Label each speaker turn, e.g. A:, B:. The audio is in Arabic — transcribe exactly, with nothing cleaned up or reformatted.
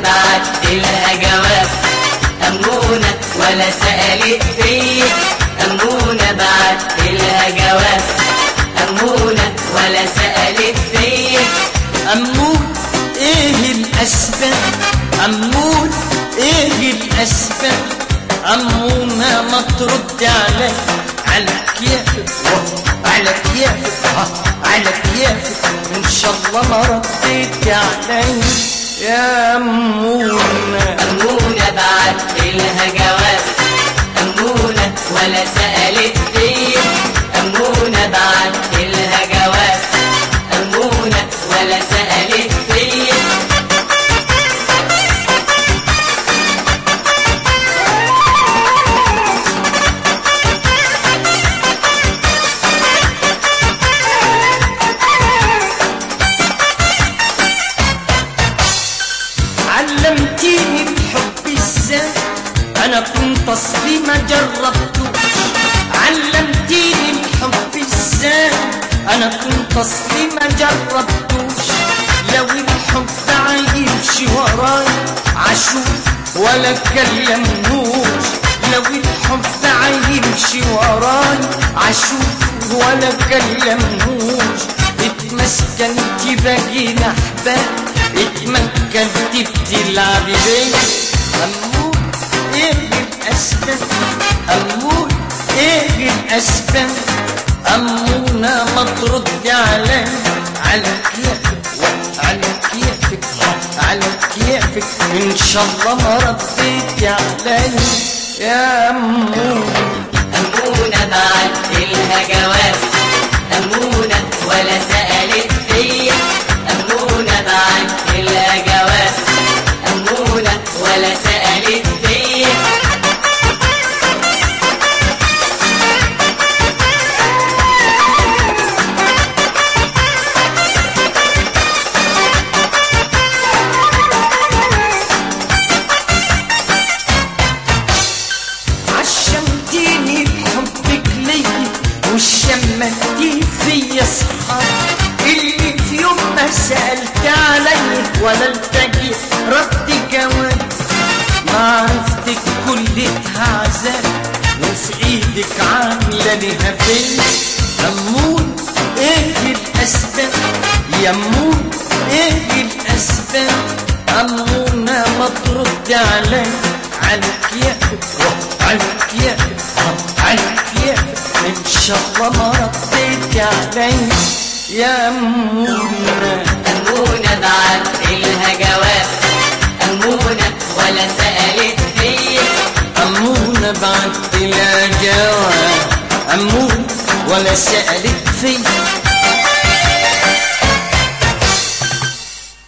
A: بعت لها جواب، أمونة ولا سألت فيا. أمونة بعت لها جواب، أمونة ولا سألت فيا.
B: أمون ايه الأسباب، أمون ايه الأسباب، أمونة ما ترد علي على كيفك على كيفك على كيفك، إن شاء الله ما رديت علي يا أمونة.
A: أمونة بعت لها جواب، أمونة ولا سألت فيا. أمونة بعت لها جواب، أمونة ولا سألت فيا.
B: علمتيني الحب ازاي، انا كنت اصلي ما جربتوش. علمتيني الحب ازاي، انا كنت اصلي ما جربتوش. لو الحب عايمشي وراي عشوف ولا كلمنوش. لو الحب عايمشي وراي عشوف ولا كلمنوش. اتمسكنتي بقينا احباب، اتمكنتي بتلعبي بيا. أمون ايه الأسباب، أمون ايه الأسباب، أمونة ما تردي علي على كيفك على كيفك على كيفك، إن شاء الله ما رديتي علي يا أمونة.
A: أمونة بعت لها جواب، أمونة ولا سألت فيا. أمونة بعت لها جواب، أمونة ولا سألت فيا.
B: عشمتيني بحبك ليا وشمتي فيا صحاب، اللي في يوم ما سألت علي ولا التقي رد جواب. معرفتك كلتها عذاب وفي ايدك عاملة ليها فيا. أمون ايه الأسباب، يا أمون ايه الأسباب، أمونة ما ترد علي على كيفك على كيفك على كيفك، إن شاء الله ما رديت علي يا أمونة.
A: أمونة بعت لها جواب، أمونة ولا سألت فيا.
B: أمونة بعت لها جواب، أمون ولا سألت فيا.